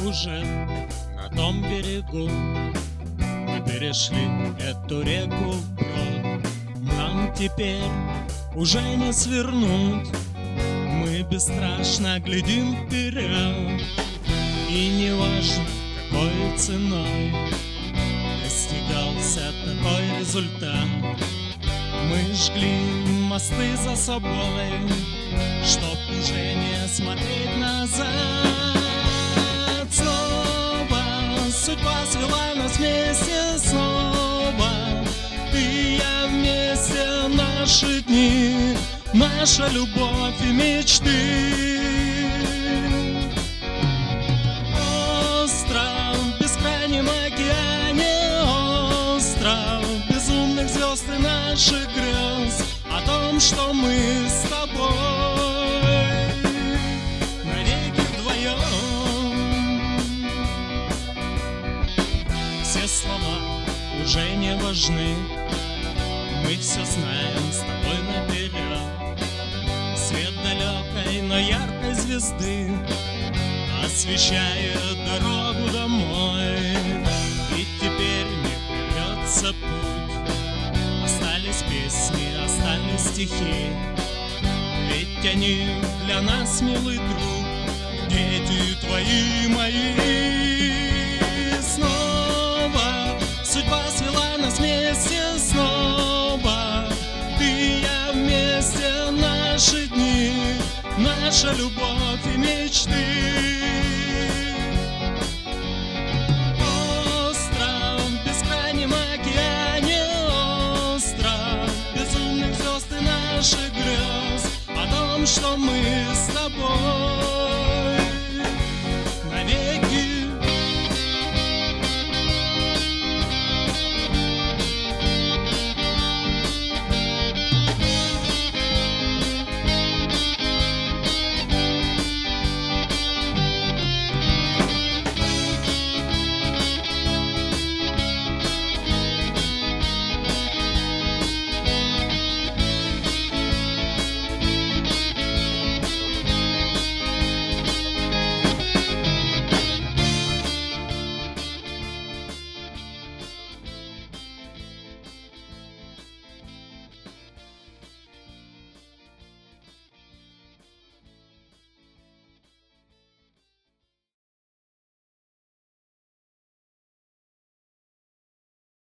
уже на том берегу. Мы перешли эту реку вброд. Нам теперь уже не свернуть. Мы бесстрашно глядим вперед. И не важно, какой ценой достигался такой результат. Мы жгли мосты за собой, чтоб уже не смотреть назад. Снова судьба свела нас вместе снова. Ты и я вместе, наши дни, наша любовь и мечты. Остров в бескрайнем океане, остров безумных звезд и наших грез. О том, что мы с тобой навеки вдвоем. Все слова уже не важны, мы все знаем с тобой наперед. Свет далекой, но яркой звезды освещает дорогу домой. И теперь не прервется путь. Остались песни, остались стихи, ведь они для нас, милый друг, дети твои, мои. Снова судьба свела нас вместе снова. Ты и я вместе, наши дни, наша любовь и мечты. Остров в бескрайнем океане, остров безумных звезд и наших грез. О том, что мы с тобой